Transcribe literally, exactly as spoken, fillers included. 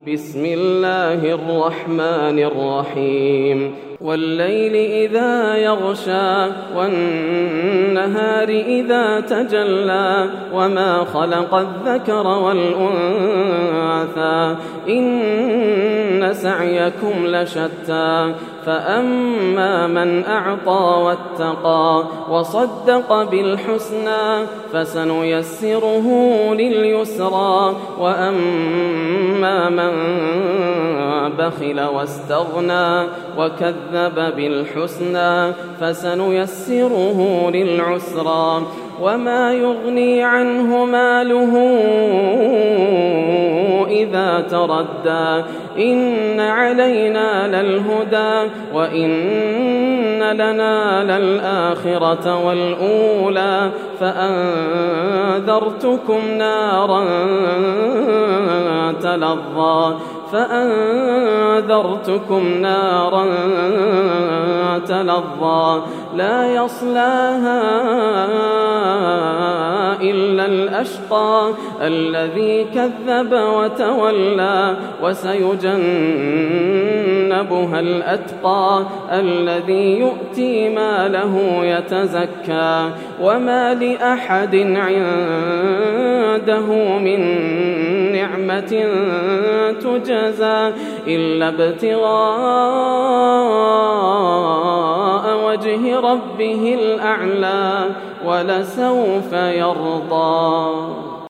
بسم الله الرحمن الرحيم والليل إذا يغشى والنهار إذا تجلى وما خلق الذكر والأنثى إن سعيكم لشتى فأما من أعطى واتقى وصدق بالحسنى فسنيسره لليسرى وأما من بخل واستغنى وكذب بالحسنى فسنيسره للعسرى وما يغني عنه ماله إذا تردى إن علينا للهدى وإن لنا للآخرة والأولى فأنذرتكم نارا تلظى فأنذرتكم نارا تلظى لا يصلاها إلا الأشقى الذي كذب وتولى وسيجنبها الأتقى الذي يؤتي ماله يتزكى وما لأحد عنده من نعمة تجزى إلا ابتغاء وجه ربه الأعلى ولسوف يرضى.